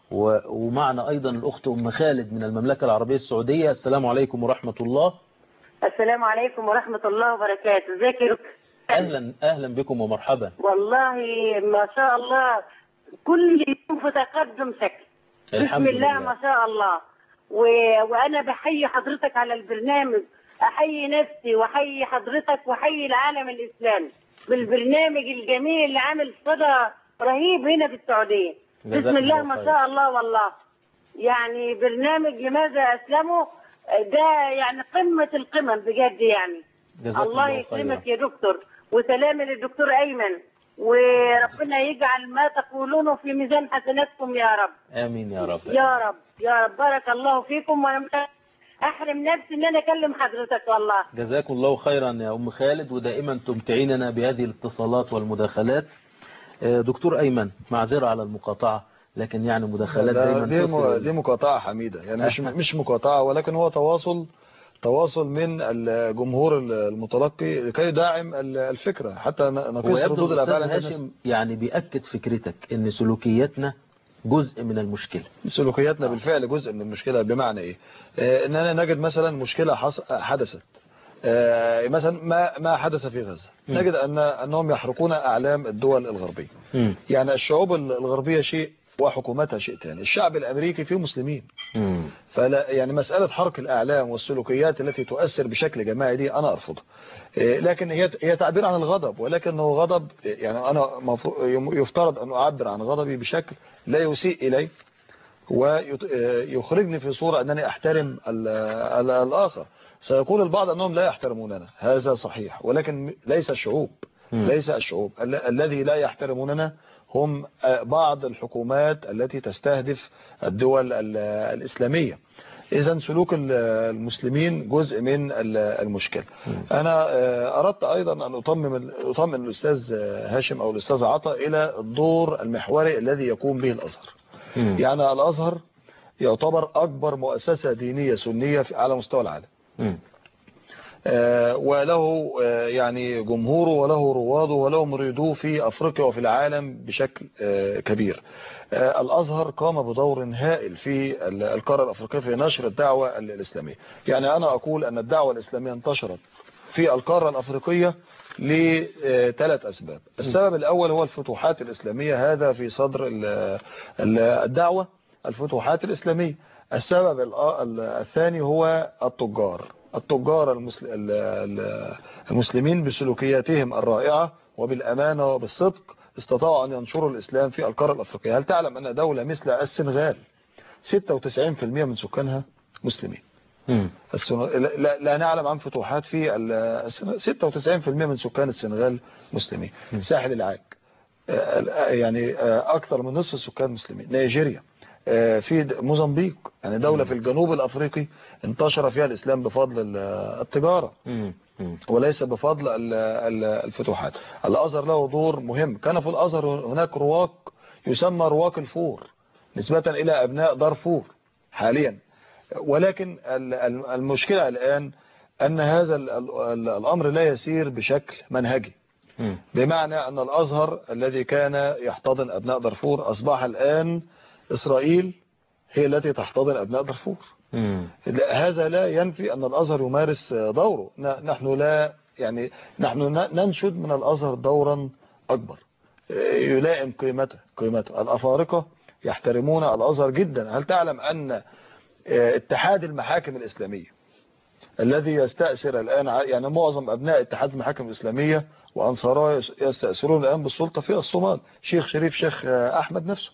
S2: ومعنا أيضا الأخت أم خالد من المملكة العربية السعودية. السلام عليكم ورحمة الله.
S6: السلام عليكم ورحمة الله وبركاته. ازيك يا دكتور؟
S2: أهلا أهلا بكم ومرحبا.
S6: والله ما شاء الله كل يوم في تقدم شكل. بسم الله ما شاء الله. و... وأنا بحيي حضرتك على البرنامج، أحيي نفسي وأحيي حضرتك وأحيي العالم الإسلامي بالبرنامج الجميل اللي عامل صدى رهيب هنا في السعودية. بسم الله ما شاء الله. والله يعني برنامج لماذا أسلموا ده يعني قمة القمم بجد يعني. الله يسلمك يا دكتور، وسلام للدكتور أيمن، وربنا يجعل ما تقولونه في ميزان حسناتكم يا رب.
S2: آمين يا رب.
S6: يا رب يا رب. بارك الله فيكم، وأنا أحرم نفسي إن أنا أكلم حضرتك والله.
S2: جزاكم الله خيرا يا أم خالد، ودائما تمتعيننا بهذه الاتصالات والمداخلات. دكتور أيمن، معذرة على المقاطعة، لكن يعني مداخلات دايما
S3: دي, م... دي مقاطعة حميدة يعني، مش مش مقاطعة، ولكن هو تواصل تواصل من الجمهور المتلقي لكي يدعم الفكرة حتى نقيس ردود الأفعال.
S2: هاشم يعني بيأكد فكرتك ان سلوكياتنا جزء من المشكلة.
S3: سلوكياتنا بالفعل جزء من المشكلة. بمعنى ايه؟ آه اننا نجد مثلا مشكلة حدثت، آه مثلا ما ما حدث في غزة، م. نجد ان انهم يحرقون اعلام الدول الغربية. م. يعني الشعوب الغربية شيء وحكومتها شيء ثاني. الشعب الامريكي فيه مسلمين. م. فلا يعني مسألة حرق الاعلام والسلوكيات التي تؤثر بشكل جماعي دي انا ارفضها. لكن هي هي تعبير عن الغضب، ولكنه غضب يعني انا يفترض ان اعبر عن غضبي بشكل لا يسيء الي ويخرجني في صورة انني احترم الاخر. سيقول البعض انهم لا يحترموننا، هذا صحيح، ولكن ليس الشعوب م. ليس الشعوب الذي لا يحترموننا هم بعض الحكومات التي تستهدف الدول الإسلامية. إذن سلوك المسلمين جزء من المشكلة. أنا أردت أيضا أن أطمن أطمن الأستاذ هاشم أو الأستاذ عطا إلى الدور المحوري الذي يقوم به الأزهر. يعني الأزهر يعتبر أكبر مؤسسة دينية سنية على مستوى العالم، وله يعني جمهوره وله رواده وله مريدوه في أفريقيا وفي العالم بشكل كبير. الأزهر قام بدور هائل في القارة الأفريقية في نشر الدعوة الإسلامية. يعني أنا أقول أن الدعوة الإسلامية انتشرت في القارة الأفريقية لثلاث أسباب. السبب الأول هو الفتوحات الإسلامية، هذا في صدر الدعوة الفتوحات الإسلامية. السبب الثاني هو التجار التجار المسلمين بسلوكياتهم الرائعة وبالأمانة وبالصدق استطاعوا أن ينشروا الإسلام في القارة الأفريقية. هل تعلم أن دولة مثل السنغال ستة وتسعين بالمئة من سكانها مسلمين؟ لا, لا نعلم عن فتوحات في ستة وتسعين بالمئة من سكان السنغال مسلمين. ساحل العاج يعني أكثر من نصف السكان مسلمين. نيجيريا، في موزمبيق، يعني دولة في الجنوب الأفريقي انتشر فيها الإسلام بفضل التجارة وليس بفضل الفتوحات. الأزهر له دور مهم. كان في الأزهر هناك رواق يسمى رواق الفور نسبة إلى أبناء دارفور حاليا، ولكن المشكلة الآن أن هذا الأمر لا يسير بشكل منهجي، بمعنى أن الأزهر الذي كان يحتضن أبناء دارفور أصبح الآن إسرائيل هي التي تحتضن أبناء دارفور. هذا لا ينفي أن الأزهر يمارس دوره. نحن لا يعني نحن ننشد من الأزهر دورا أكبر يلائم قيمته قيمته. الأفارقة يحترمون الأزهر جدا. هل تعلم أن اتحاد المحاكم الإسلامية الذي يستأثر الآن يعني معظم أبناء اتحاد المحاكم الإسلامية وأنصاره يستأثرون الآن بالسلطة في الصومال، شيخ شريف شيخ أحمد نفسه،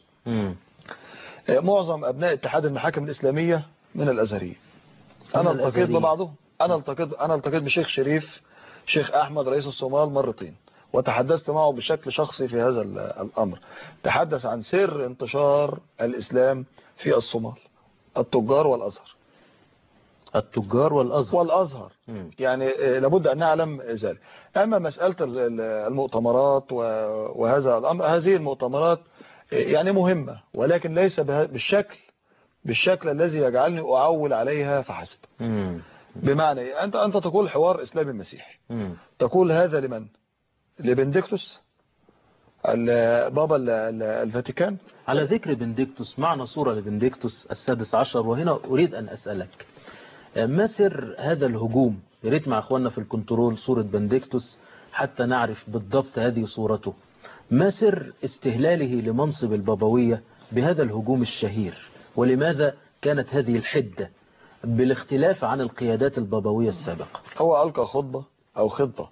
S3: معظم أبناء اتحاد المحاكم الإسلامية من الأزهريين. أنا التقيت ببعضهم. أنا التقيت أنا التقيت بشيخ شريف شيخ أحمد رئيس الصومال مرتين وتحدثت معه بشكل شخصي في هذا الأمر. تحدث عن سر انتشار الإسلام في الصومال، التجار والأزهر.
S2: التجار والأزهر
S3: والأزهر يعني لابد أن نعلم ذلك. أما مسألة المؤتمرات وهذا الأمر، هذه المؤتمرات يعني مهمة ولكن ليس بالشكل بالشكل الذي يجعلني أعول عليها فحسب. بمعنى أنت أنت تقول حوار إسلامي مسيحي، تقول هذا لمن؟ لبنديكتوس بابا الفاتيكان؟
S2: على ذكر بنديكتوس، معنا صورة لبنديكتوس السادس عشر، وهنا أريد أن أسألك ما سر هذا الهجوم؟ يا ريت مع أخواننا في الكنترول صورة بنديكتوس حتى نعرف بالضبط هذه صورته. ما سر استهلاله لمنصب البابوية بهذا الهجوم الشهير، ولماذا كانت هذه الحدة بالاختلاف عن القيادات البابوية السابقة؟
S3: هو ألقى خطبة أو خطبة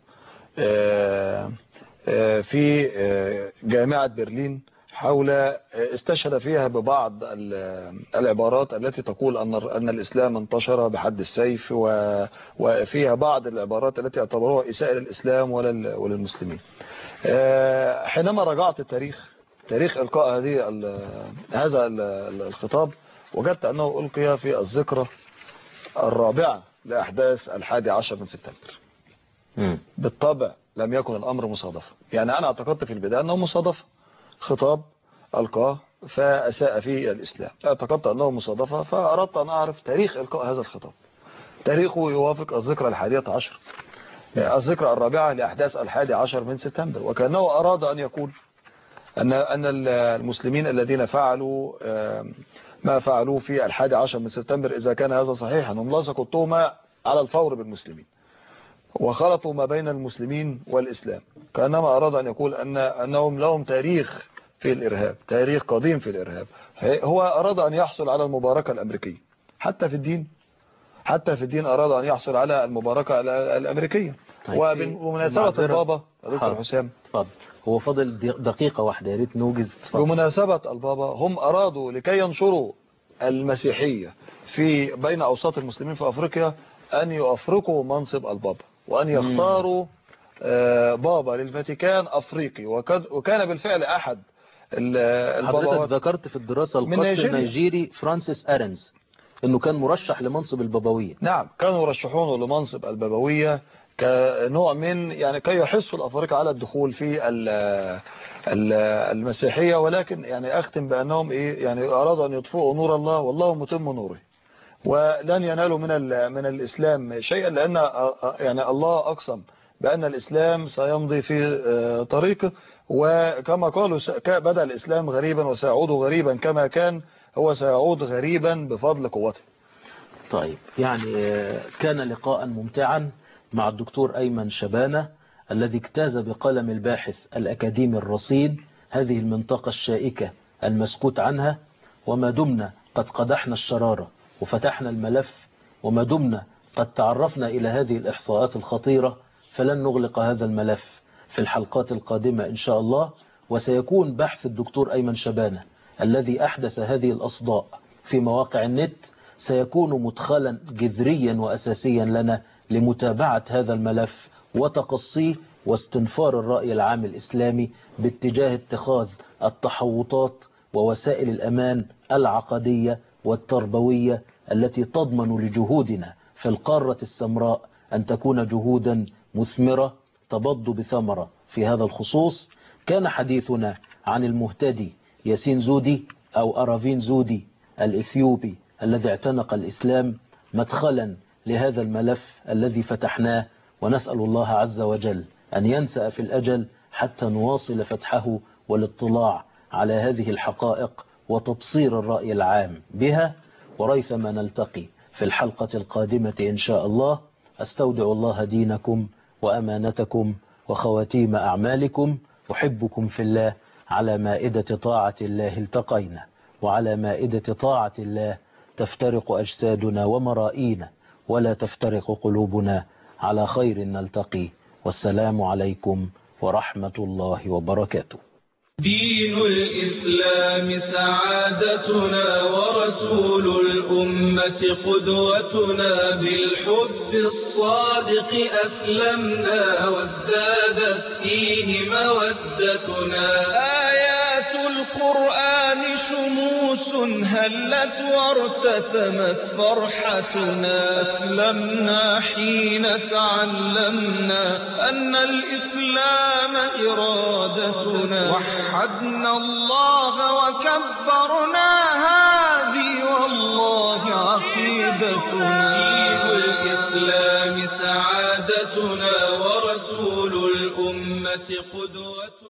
S3: في جامعة برلين حول استشهد فيها ببعض العبارات التي تقول أن أن الإسلام انتشر بحد السيف، وفيها بعض العبارات التي اعتبروها إساءة للإسلام وللمسلمين. حينما رجعت التاريخ تاريخ إلقاء هذه هذا الخطاب وجدت أنه ألقي في الذكرى الرابعة لأحداث الحادي عشر من سبتمبر. بالطبع لم يكن الأمر مصادفة. يعني أنا اعتقدت في البداية أنه مصادفة، خطاب ألقاه فأساء فيه الإسلام. اعتقدت أنه مصادفة فأردت أن أعرف تاريخ إلقاء هذا الخطاب. تاريخه يوافق الذكرى الحادية عشر، الذكرى الرابعة لأحداث الحادي عشر من سبتمبر، وكأنه أراد أن يقول أن أن المسلمين الذين فعلوا ما فعلوه في الحادي عشر من سبتمبر إذا كان هذا صحيحا هم لصقوا التهمة على الفور بالمسلمين وخلطوا ما بين المسلمين والإسلام. كأنما أراد أن يقول أن أنهم لهم تاريخ في الإرهاب، تاريخ قديم في الإرهاب. هو أراد أن يحصل على المباركة الأمريكية حتى في الدين حتى في الدين أراد أن يحصل على المباركة الأمريكية. وبمناسبة البابا دكتور حسام،
S2: اتفضل، هو فاضل دقيقة واحدة يا ريت نوجز.
S3: بمناسبة البابا هم أرادوا لكي ينشروا المسيحية في بين أوساط المسلمين في أفريقيا أن يؤفرقوا منصب البابا وأن يختاروا بابا للفاتيكان أفريقي، وكان بالفعل أحد البابوات.
S2: حضرتك ذكرت في الدراسة القس النيجيري فرانسيس أرنز انه كان مرشح لمنصب البابوية.
S3: نعم، كانوا يرشحونه لمنصب البابوية كنوع من يعني كي يحثوا الافارقه على الدخول في المسيحية، ولكن يعني اختم بانهم ايه يعني ارادوا ان يطفئوا نور الله والله متم نوره، ولن ينالوا من من الاسلام شيئا، لان يعني الله اقسم بان الاسلام سيمضي في طريقه، وكما قالوا بدأ الاسلام غريبا وسيعود غريبا كما كان، هو سيعود غريبا بفضل قوته.
S2: طيب، يعني كان لقاء ممتعا مع الدكتور أيمن شبانة الذي اجتاز بقلم الباحث الأكاديمي الرصيد هذه المنطقة الشائكة المسكوت عنها، وما دمنا قد قدحنا الشرارة وفتحنا الملف، وما دمنا قد تعرفنا إلى هذه الإحصاءات الخطيرة، فلن نغلق هذا الملف في الحلقات القادمة إن شاء الله. وسيكون بحث الدكتور أيمن شبانة الذي أحدث هذه الأصداء في مواقع النت سيكون مدخلا جذريا وأساسيا لنا لمتابعة هذا الملف وتقصيه واستنفار الرأي العام الإسلامي باتجاه اتخاذ التحوطات ووسائل الأمان العقدية والتربوية التي تضمن لجهودنا في القارة السمراء أن تكون جهودا مثمرة تبض بثمرة. في هذا الخصوص كان حديثنا عن المهتدي ياسين زودي أو أرافين زودي الإثيوبي الذي اعتنق الإسلام مدخلا لهذا الملف الذي فتحناه، ونسأل الله عز وجل أن ينسأ في الأجل حتى نواصل فتحه والاطلاع على هذه الحقائق وتبصير الرأي العام بها. وريثما نلتقي في الحلقة القادمة إن شاء الله. أستودع الله دينكم وأمانتكم وخواتيم أعمالكم. أحبكم في الله. على مائدة طاعة الله التقينا، وعلى مائدة طاعة الله تفترق أجسادنا ومرائينا، ولا تفترق قلوبنا. على خير نلتقي، والسلام عليكم ورحمة الله وبركاته.
S1: دين الإسلام سعادتنا، ورسول الأمة قدوتنا، بالحب الصادق أسلمنا، وازدادت فيه مودتنا. آيات القرآن شموس هلت وارتسمت فرحتنا، أسلمنا حين تعلمنا أن الإسلام إرادتنا، وحدنا الله وكبرنا، هذه والله عقيدتنا. دين الإسلام سعادتنا، ورسول الأمة قدوتنا.